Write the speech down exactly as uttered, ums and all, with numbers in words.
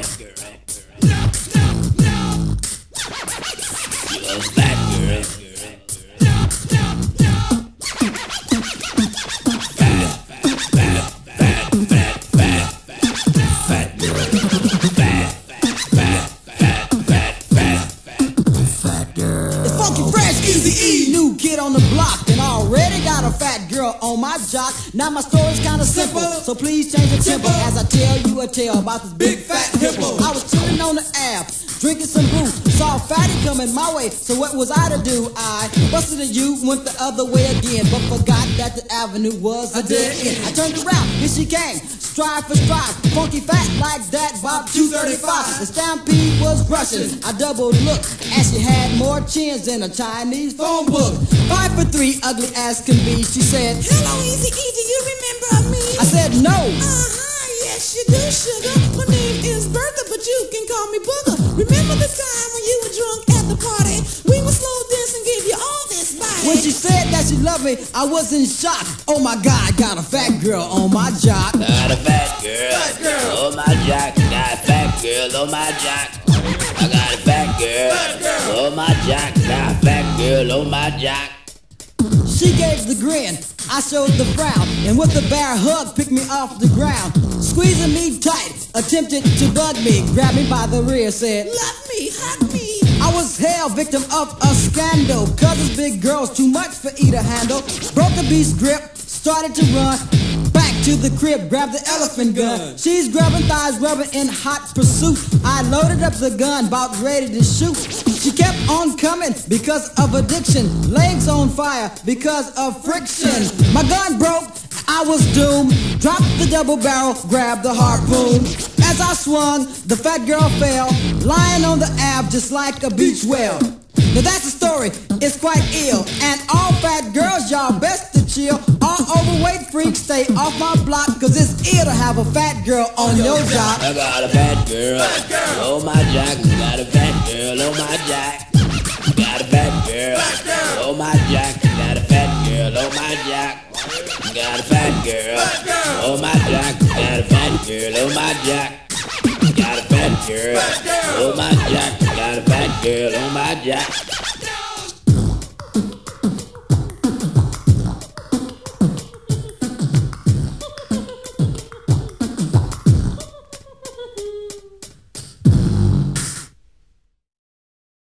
You a fat girl. New kid on the block and already got a fat girl on my jock. Now my story's kinda simple, so please change the tempo as I tell you a tale about this big fat hippo. I was chilling on the app, drinking some brew, saw a fatty coming my way, so what was I to do? I busted a U, went the other way again, but forgot that the avenue was a dead end. I turned around, here she came, stride for stride, funky fat like that, about two thirty-five. The stampede was rushing, I doubled looked, and she had more chins than a Chinese phone book. Five for three, ugly as can be, she said, hello, Easy E, do you remember me? I said no. Uh-huh, yes you do, sugar. My name is Bertha, but you can call me Booger. Remember the time when you were drunk at the party? We were slow dancing, gave you all this body. When she said that she loved me, I was in shock. Oh my God, got a fat girl on my jock. Got a fat girl, fat girl. on my jock. Got a fat girl on my jock. I got a fat girl, fat girl. on my jock. Got a fat girl on my jock. She gave the grin, I showed the frown, and with a bear hug picked me off the ground. Squeezing me tight, attempted to bug me, grabbed me by the rear, said, love me, hug me. I was hell victim of a scandal, cause this big girl's too much for E to handle. Broke the beast's grip, started to run, back to the crib, grabbed the elephant gun. She's grabbing thighs, rubbing in hot pursuit. I loaded up the gun, about ready to shoot. She kept on coming because of addiction, legs on fire because of friction. My gun broke, I was doomed, dropped the double barrel, grabbed the harpoon. As I swung, the fat girl fell, lying on the ab just like a beach whale. Now that's a story, it's quite ill, and all fat girls, y'all best to chill. All overweight freaks, stay off my block, cause it's ill to have a fat girl on your job. I got a fat girl, fat girl. on my jock. Got a fat girl on my jock. Got a fat girl, fat girl. on my jock. Got a fat girl on my jock. Got a fat girl, fat girl. on my jock. Got a fat girl on my jock. Got a fat girl, fat girl. on my jock. Got a fat girl on my jock.